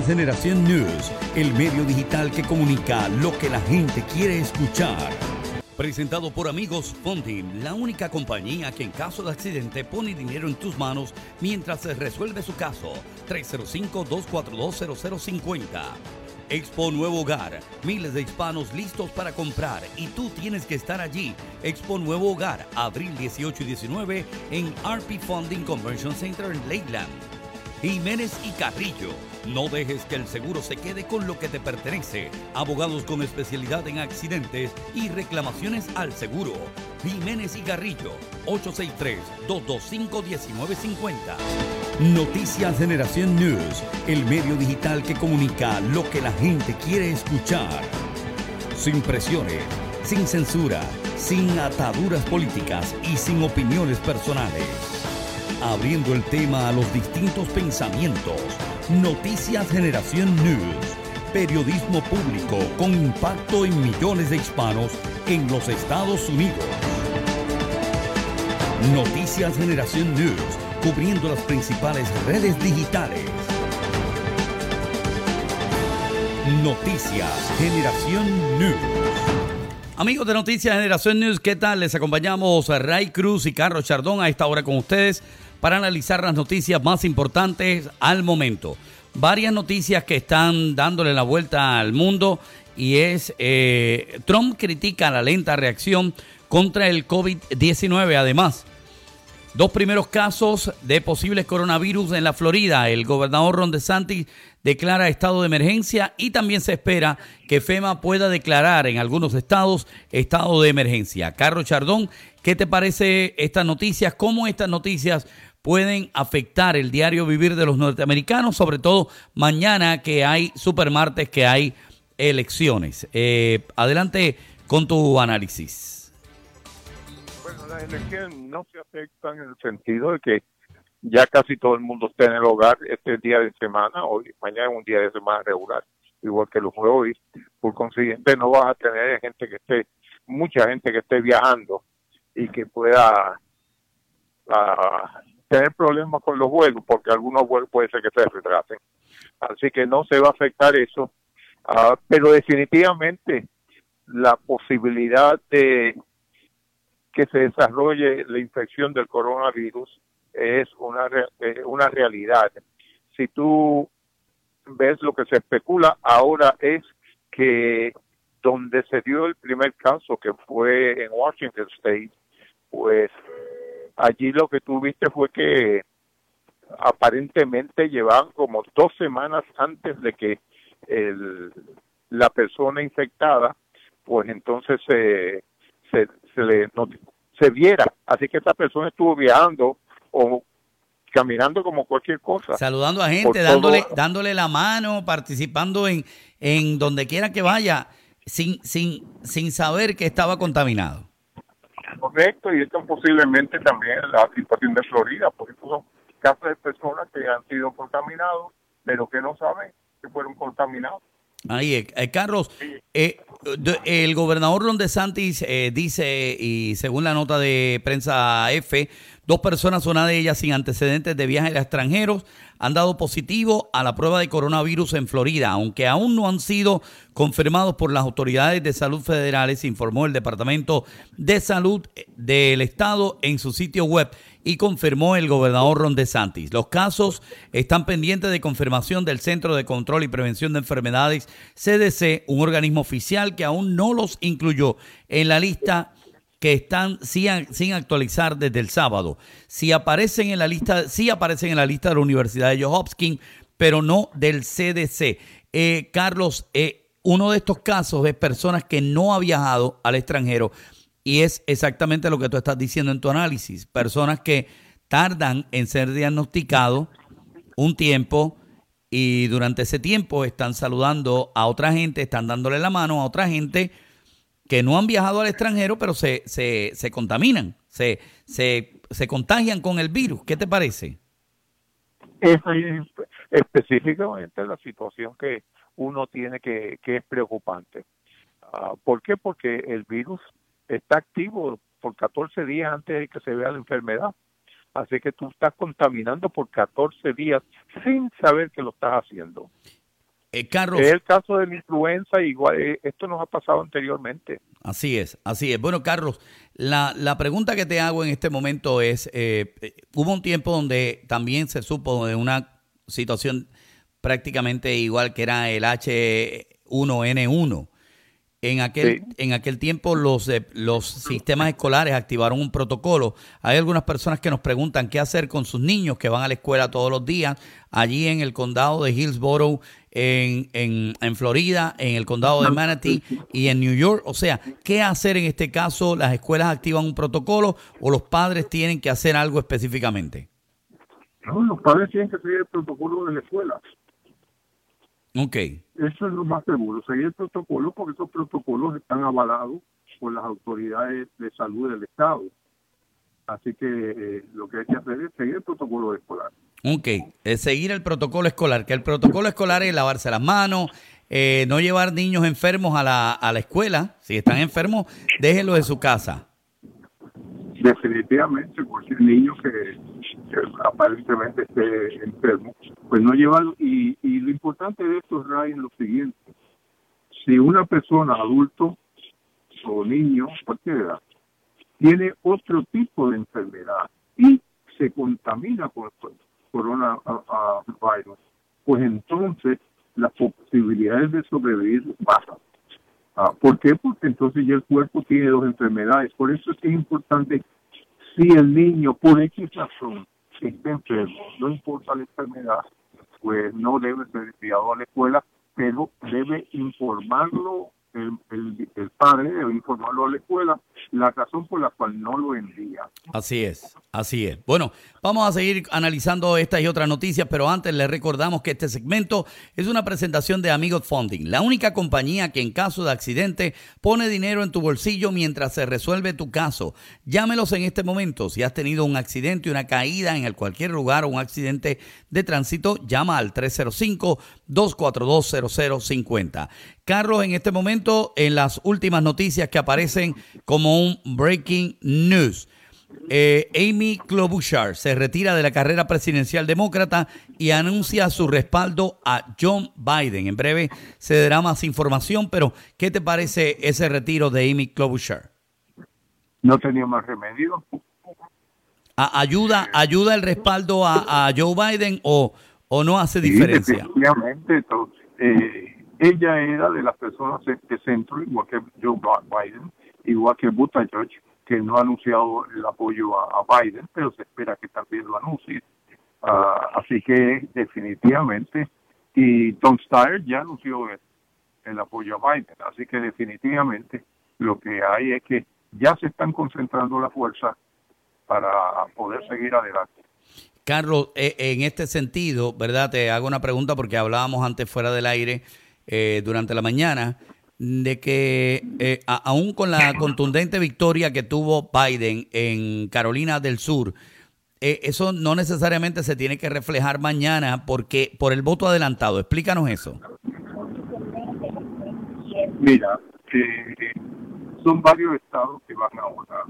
Generación News, el medio digital que comunica lo que la gente quiere escuchar. Presentado por Amigos Funding, la única compañía que en caso de accidente pone dinero en tus manos mientras se resuelve su caso. 305-242-0050. Expo Nuevo Hogar, miles de hispanos listos para comprar y tú tienes que estar allí. Expo Nuevo Hogar, abril 18 y 19 en RP Funding Convention Center en Lakeland. Jiménez y Carrillo, no dejes que el seguro se quede con lo que te pertenece. Abogados con especialidad en accidentes y reclamaciones al seguro. Jiménez y Carrillo, 863-225-1950. Noticias Generación News, el medio digital que comunica lo que la gente quiere escuchar. Sin presiones, sin censura, sin ataduras políticas y sin opiniones personales. Abriendo el tema a los distintos pensamientos. Noticias Generación News. Periodismo público con impacto en millones de hispanos en los Estados Unidos. Noticias Generación News, cubriendo las principales redes digitales. Noticias Generación News. Amigos de Noticias Generación News, ¿qué tal? Les acompañamos a Ray Cruz y Carlos Chardón a esta hora con ustedes para analizar las noticias más importantes al momento. Varias noticias que están dándole la vuelta al mundo y es Trump critica la lenta reacción contra el COVID-19. Además, dos primeros casos de posibles coronavirus en la Florida. El gobernador Ron DeSantis declara estado de emergencia y también se espera que FEMA pueda declarar en algunos estados estado de emergencia. Carlos Chardón, ¿qué te parece estas noticias? ¿Cómo estas noticias pueden afectar el diario vivir de los norteamericanos? Sobre todo mañana que hay supermartes, que hay elecciones. Adelante con tu análisis. Bueno, las elecciones no se afectan en el sentido de que ya casi todo el mundo está en el hogar este día de semana, hoy, mañana es un día de semana regular, igual que lo fue hoy. Por consiguiente, no vas a tener mucha gente que esté viajando y que pueda tener problemas con los vuelos, porque algunos vuelos puede ser que se retrasen. Así que no se va a afectar eso, pero definitivamente la posibilidad de que se desarrolle la infección del coronavirus es una realidad. Si tú ves lo que se especula ahora es que donde se dio el primer caso, que fue en Washington State, pues allí lo que tú viste fue que aparentemente llevaban como 2 semanas antes de que la persona infectada, pues entonces se viera. Así que esta persona estuvo viajando o caminando como cualquier cosa. Saludando a gente, dándole la mano, participando en donde quiera que vaya, sin saber que estaba contaminado. Correcto, y esto posiblemente también la situación de Florida, porque estos son casos de personas que han sido contaminados, pero que no saben que fueron contaminados. Ahí, Carlos, el gobernador Ron DeSantis dice, y según la nota de prensa F, 2 personas, una de ellas sin antecedentes de viajes a extranjeros, han dado positivo a la prueba de coronavirus en Florida, aunque aún no han sido confirmados por las autoridades de salud federales, informó el Departamento de Salud del Estado en su sitio web y confirmó el gobernador Ron DeSantis. Los casos están pendientes de confirmación del Centro de Control y Prevención de Enfermedades, CDC, un organismo oficial que aún no los incluyó en la lista que están sin actualizar desde el sábado. Sí aparecen en la lista de la Universidad de Johns Hopkins, pero no del CDC. Carlos, uno de estos casos es personas que no han viajado al extranjero y es exactamente lo que tú estás diciendo en tu análisis. Personas que tardan en ser diagnosticados un tiempo y durante ese tiempo están saludando a otra gente, están dándole la mano a otra gente que no han viajado al extranjero, pero se contaminan, se contagian con el virus. ¿Qué te parece? Eso es específicamente la situación que uno tiene que es preocupante. ¿Por qué? Porque el virus está activo por 14 días antes de que se vea la enfermedad. Así que tú estás contaminando por 14 días sin saber que lo estás haciendo. Carlos. Es el caso de la influenza, igual, esto nos ha pasado anteriormente. Así es, así es. Bueno, Carlos, la pregunta que te hago en este momento es, hubo un tiempo donde también se supo de una situación prácticamente igual que era el H1N1. En aquel tiempo los sistemas escolares activaron un protocolo. Hay algunas personas que nos preguntan qué hacer con sus niños que van a la escuela todos los días, allí en el condado de Hillsborough, en Florida, en el condado de Manatee y en New York. O sea, ¿qué hacer en este caso? ¿Las escuelas activan un protocolo o los padres tienen que hacer algo específicamente? No, los padres tienen que seguir el protocolo de la escuela. Ok. Eso es lo más seguro, seguir el protocolo, porque esos protocolos están avalados por las autoridades de salud del Estado. Así que lo que hay que hacer es seguir el protocolo escolar. Ok, seguir el protocolo escolar, que el protocolo escolar es lavarse las manos, no llevar niños enfermos a la escuela. Si están enfermos, déjenlos en su casa. Definitivamente, cualquier niño que aparentemente esté enfermo, pues no llevarlo. Y lo importante de esto, Ray, es lo siguiente: si una persona, adulto o niño, cualquier edad, tiene otro tipo de enfermedad y se contamina con el coronavirus, pues entonces las posibilidades de sobrevivir bajan. ¿Por qué? Porque entonces ya el cuerpo tiene dos enfermedades. Por eso es que es importante, si el niño por X razón está enfermo, no importa la enfermedad, pues no debe ser enviado a la escuela, pero debe informarlo, el padre debe informarlo a la escuela la razón por la cual no lo envía. Así es, así es. Bueno, vamos a seguir analizando estas y otras noticias, pero antes les recordamos que este segmento es una presentación de Amigot Funding, la única compañía que en caso de accidente pone dinero en tu bolsillo mientras se resuelve tu caso. Llámelos en este momento. Si has tenido un accidente, una caída en cualquier lugar o un accidente de tránsito, llama al 305-242-0050. Carlos, en este momento, en las últimas noticias que aparecen como un breaking news, Amy Klobuchar se retira de la carrera presidencial demócrata y anuncia su respaldo a John Biden. En breve se dará más información, pero ¿qué te parece ese retiro de Amy Klobuchar? No tenía más remedio. ¿Ayuda el respaldo a Joe Biden o no hace diferencia? Definitivamente, ella era de las personas de centro, igual que Joe Biden, igual que Buttigieg, que no ha anunciado el apoyo a Biden, pero se espera que también lo anuncie. Así que definitivamente, y Tom Steyer ya anunció el apoyo a Biden, así que definitivamente lo que hay es que ya se están concentrando la fuerza para poder seguir adelante. Carlos, en este sentido, ¿verdad? Te hago una pregunta porque hablábamos antes fuera del aire durante la mañana de que aún con la contundente victoria que tuvo Biden en Carolina del Sur, eso no necesariamente se tiene que reflejar mañana porque por el voto adelantado. Explícanos eso. Mira, son varios estados que van ahora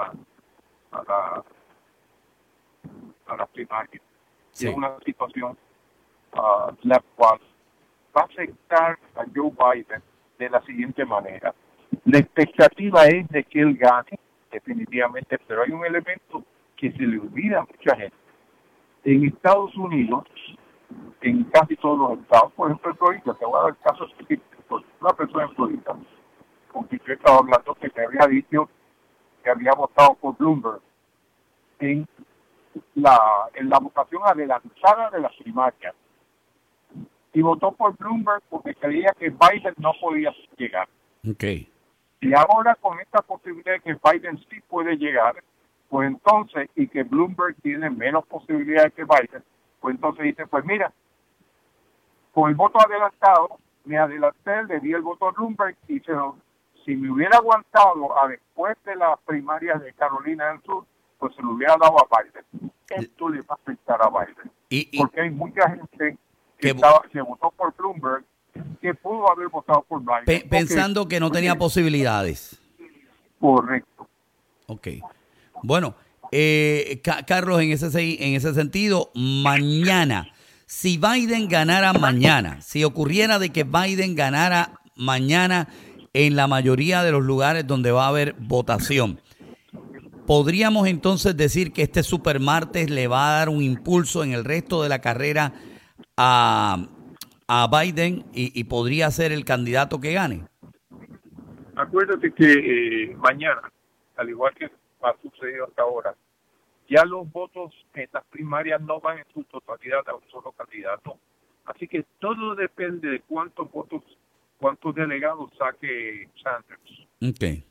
a las primarias. Sí. Es una situación la cual va a afectar a Joe Biden de la siguiente manera. La expectativa es de que él gane, definitivamente, pero hay un elemento que se le olvida a mucha gente. En Estados Unidos, en casi todos los estados, por ejemplo en Florida, te voy a dar el caso específico, una persona en Florida, con quien yo estaba hablando, que me había dicho que había votado por Bloomberg en la votación adelantada de las primarias, y votó por Bloomberg porque creía que Biden no podía llegar. Okay. Y ahora con esta posibilidad de que Biden sí puede llegar, pues entonces, y que Bloomberg tiene menos posibilidades que Biden, pues entonces dice, pues mira, con el voto adelantado, me adelanté, le di el voto a Bloomberg y si me hubiera aguantado a después de las primarias de Carolina del Sur, pues se lo hubiera dado a Biden. Esto le va a afectar a Biden. Porque hay mucha gente que votó por Bloomberg que pudo haber votado por Biden. Pensando que no tenía posibilidades. Correcto. Ok. Bueno, Carlos, en ese sentido, mañana si Biden ganara mañana, si ocurriera de que Biden ganara mañana en la mayoría de los lugares donde va a haber votación, ¿podríamos entonces decir que este supermartes le va a dar un impulso en el resto de la carrera a Biden y podría ser el candidato que gane? Acuérdate que mañana, al igual que ha sucedido hasta ahora, ya los votos en las primarias no van en su totalidad a un solo candidato. Así que todo depende de cuántos votos, cuántos delegados saque Sanders. Okay.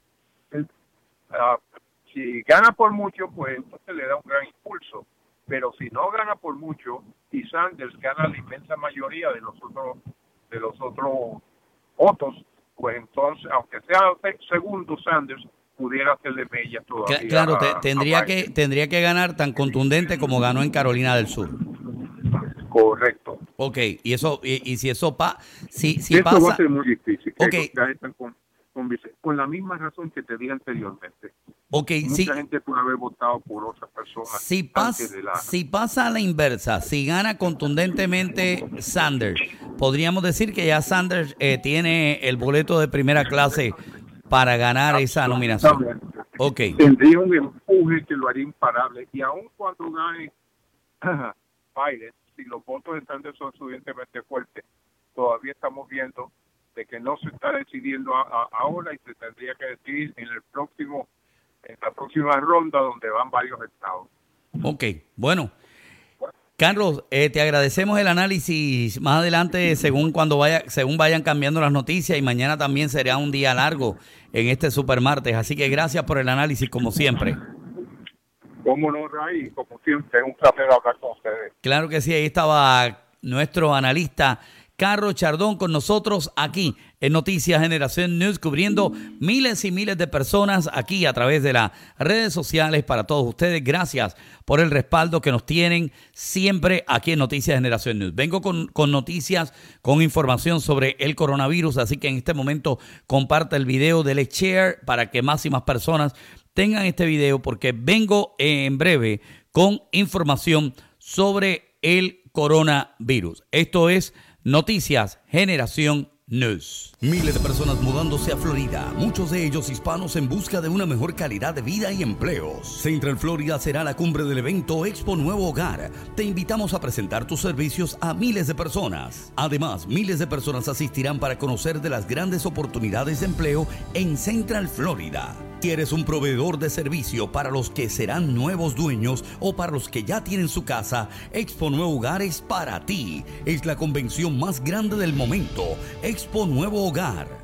Si gana por mucho, pues entonces le da un gran impulso. Pero si no gana por mucho y Sanders gana la inmensa mayoría de los otros votos, pues entonces, aunque sea segundo Sanders, pudiera hacerle mella todavía. Claro, tendría que ganar tan contundente como ganó en Carolina del Sur. Correcto. Ok, y eso y si eso si eso pasa, va a ser muy difícil. Okay. Con la misma razón que te dije anteriormente. Okay, mucha gente puede haber votado por otras personas. Si pasa a la inversa, si gana contundentemente Sanders, podríamos decir que ya Sanders tiene el boleto de primera clase para ganar esa nominación. Okay. Tendría un empuje que lo haría imparable. Y aun cuando gane Biden, si los votos de Sanders son suficientemente fuertes, todavía estamos viendo de que no se está decidiendo ahora y se tendría que decidir en la próxima ronda donde van varios estados. Ok, bueno. Carlos, te agradecemos el análisis más adelante según vayan cambiando las noticias, y mañana también será un día largo en este supermartes, así que gracias por el análisis como siempre. Cómo no, Ray, como siempre, es un placer hablar con ustedes. Claro que sí, ahí estaba nuestro analista Carlos Chardón con nosotros aquí en Noticias Generación News, cubriendo miles y miles de personas aquí a través de las redes sociales para todos ustedes. Gracias por el respaldo que nos tienen siempre aquí en Noticias Generación News. Vengo con noticias, con información sobre el coronavirus, así que en este momento comparte el video, dele share para que más y más personas tengan este video, porque vengo en breve con información sobre el coronavirus. Esto es Noticias Generación News. Miles de personas mudándose a Florida, muchos de ellos hispanos en busca de una mejor calidad de vida y empleos. Central Florida será la cumbre del evento Expo Nuevo Hogar. Te invitamos a presentar tus servicios a miles de personas. Además, miles de personas asistirán para conocer de las grandes oportunidades de empleo en Central Florida. Si eres un proveedor de servicio para los que serán nuevos dueños o para los que ya tienen su casa, Expo Nuevo Hogar es para ti. Es la convención más grande del momento. Expo Nuevo Hogar.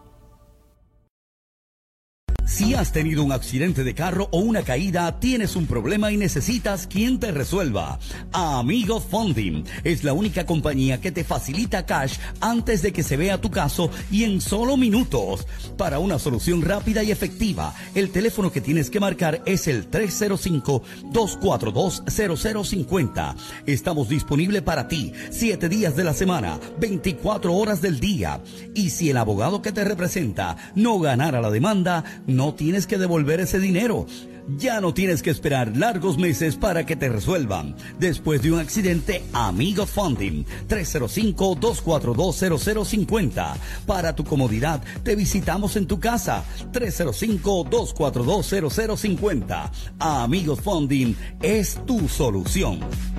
Si has tenido un accidente de carro o una caída, tienes un problema y necesitas quien te resuelva. Amigo Funding es la única compañía que te facilita cash antes de que se vea tu caso y en solo minutos. Para una solución rápida y efectiva, el teléfono que tienes que marcar es el 305-242-0050. Estamos disponibles para ti 7 días de la semana, 24 horas del día. Y si el abogado que te representa no ganara la demanda, no tienes que devolver ese dinero. Ya no tienes que esperar largos meses para que te resuelvan. Después de un accidente, Amigo Funding, 305-242-0050. Para tu comodidad, te visitamos en tu casa, 305-242-0050. Amigo Funding es tu solución.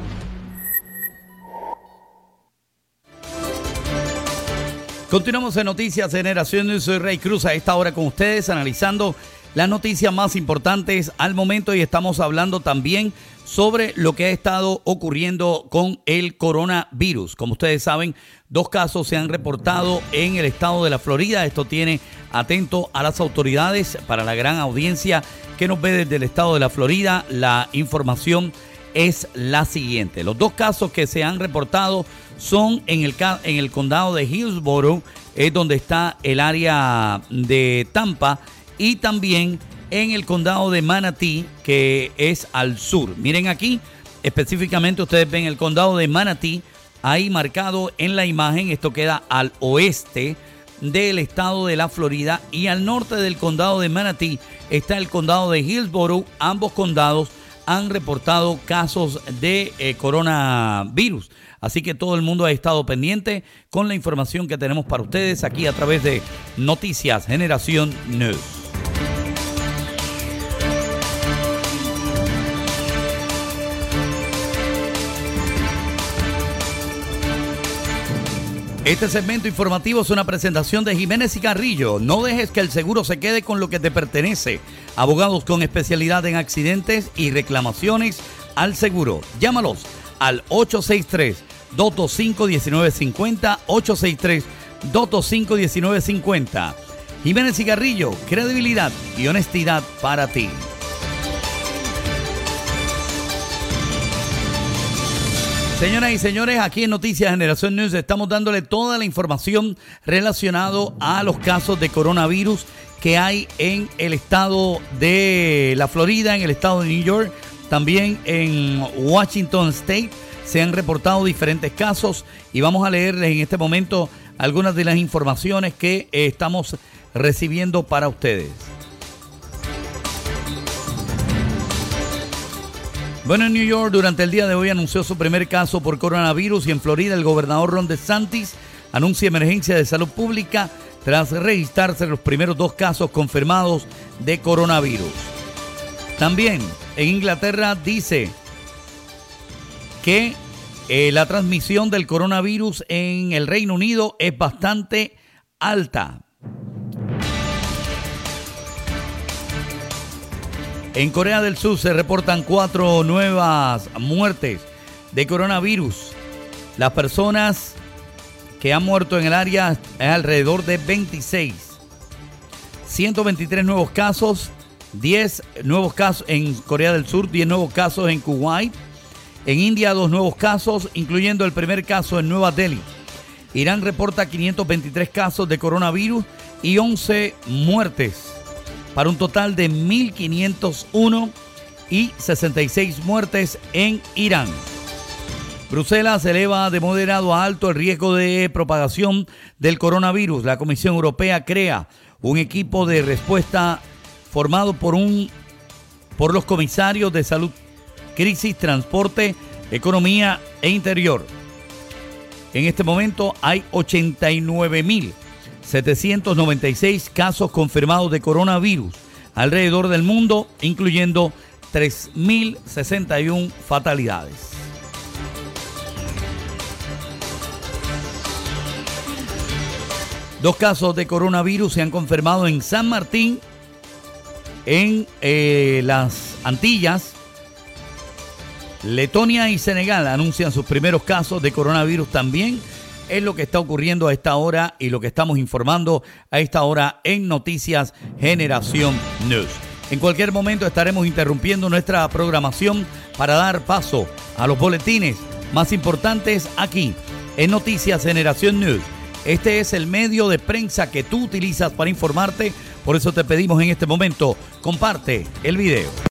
Continuamos en Noticias Generación News. Soy Ray Cruz a esta hora con ustedes analizando las noticias más importantes al momento, y estamos hablando también sobre lo que ha estado ocurriendo con el coronavirus. Como ustedes saben, 2 casos se han reportado en el estado de la Florida. Esto tiene atento a las autoridades. Para la gran audiencia que nos ve desde el estado de la Florida, la información es la siguiente. Los 2 casos que se han reportado son en el condado de Hillsborough, es donde está el área de Tampa, y también en el condado de Manatee, que es al sur. Miren aquí, específicamente ustedes ven el condado de Manatee, ahí marcado en la imagen. Esto queda al oeste del estado de la Florida, y al norte del condado de Manatee está el condado de Hillsborough. Ambos condados han reportado casos de coronavirus. Así que todo el mundo ha estado pendiente con la información que tenemos para ustedes aquí a través de Noticias Generación News. Este segmento informativo es una presentación de Jiménez y Carrillo. No dejes que el seguro se quede con lo que te pertenece. Abogados con especialidad en accidentes y reclamaciones al seguro. Llámalos al 863-225-1950, 863-225-1950. Jiménez y Carrillo, credibilidad y honestidad para ti. Señoras y señores, aquí en Noticias Generación News estamos dándole toda la información relacionada a los casos de coronavirus que hay en el estado de la Florida, en el estado de New York, también en Washington State. Se han reportado diferentes casos y vamos a leerles en este momento algunas de las informaciones que estamos recibiendo para ustedes. Bueno, en New York durante el día de hoy anunció su primer caso por coronavirus y en Florida el gobernador Ron DeSantis anuncia emergencia de salud pública tras registrarse los primeros 2 casos confirmados de coronavirus. También en Inglaterra dice que la transmisión del coronavirus en el Reino Unido es bastante alta. En Corea del Sur se reportan 4 nuevas muertes de coronavirus. Las personas que han muerto en el área es alrededor de 26. 123 nuevos casos, 10 nuevos casos en Corea del Sur, 10 nuevos casos en Kuwait. En India 2 nuevos casos, incluyendo el primer caso en Nueva Delhi. Irán reporta 523 casos de coronavirus y 11 muertes, para un total de 1.501 y 66 muertes en Irán. Bruselas eleva de moderado a alto el riesgo de propagación del coronavirus. La Comisión Europea crea un equipo de respuesta formado por los comisarios de salud, crisis, transporte, economía e interior. En este momento hay 89.796 casos confirmados de coronavirus alrededor del mundo, incluyendo 3.061 fatalidades. Dos casos de coronavirus se han confirmado en San Martín, en las Antillas. Letonia y Senegal anuncian sus primeros casos de coronavirus también. Es lo que está ocurriendo a esta hora y lo que estamos informando a esta hora en Noticias Generación News. En cualquier momento estaremos interrumpiendo nuestra programación para dar paso a los boletines más importantes aquí en Noticias Generación News. Este es el medio de prensa que tú utilizas para informarte. Por eso te pedimos en este momento, comparte el video.